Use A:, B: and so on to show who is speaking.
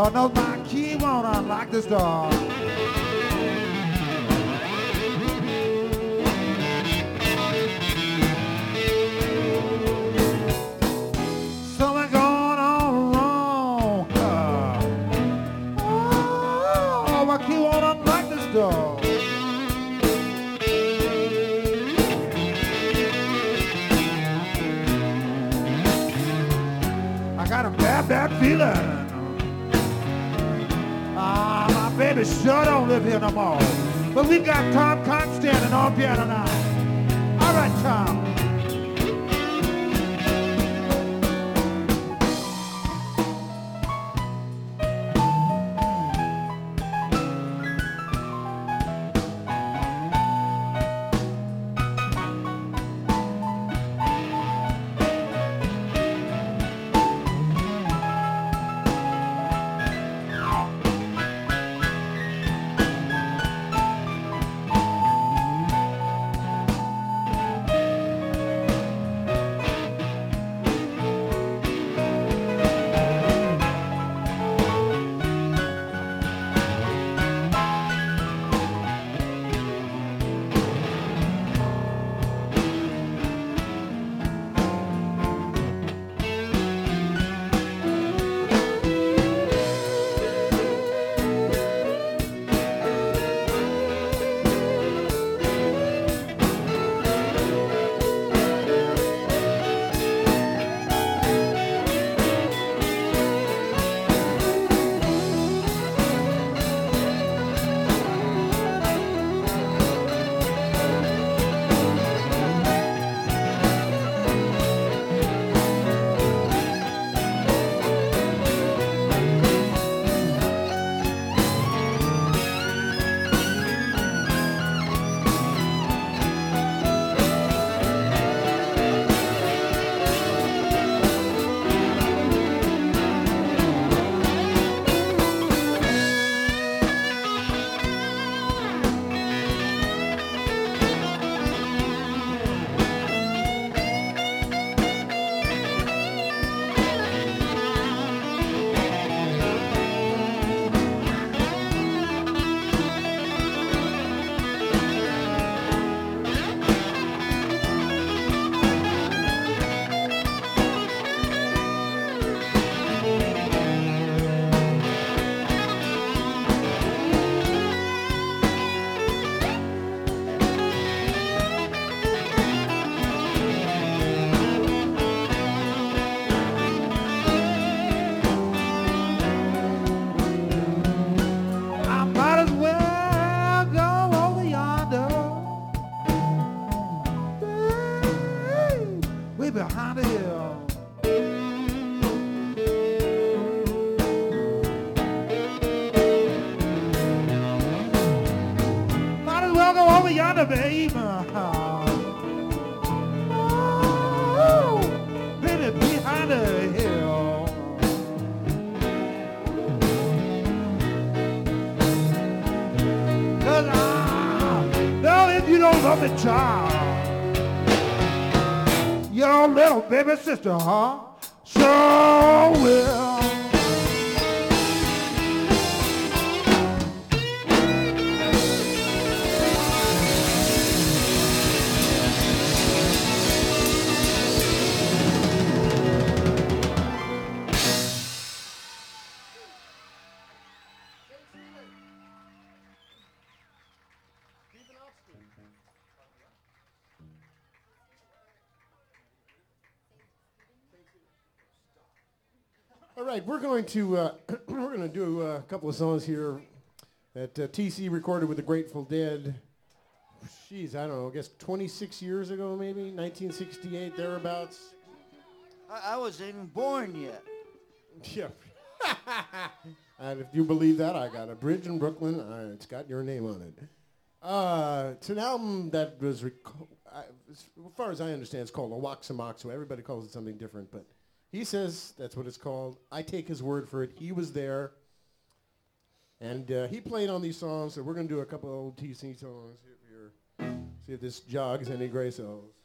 A: Lord knows my key won't unlock this door. Something going on wrong. Oh, my key won't unlock this door. I got a bad, bad feeling. My baby sure don't live here no more. But we got Tom Cotton standing on piano now. All right, Tom. Behind the hill. Might as well go over yonder, baby. Oh, baby, behind the hill. Cause no, if you don't love the child, your little baby sister, huh? Sure will.
B: All right, we're going to do a couple of songs here that TC recorded with the Grateful Dead. Jeez, I don't know, I guess 26 years ago, maybe 1968, thereabouts.
C: I wasn't even born yet.
B: Yeah. And if you believe that, I got a bridge in Brooklyn. It's got your name on it. It's an album that was, as far as I understand, it's called a Waxamoxo. Everybody calls it something different, but he says that's what it's called. I take his word for it. He was there, and he played on these songs, so we're going to do a couple of old TC songs here. See if this jogs any gray cells.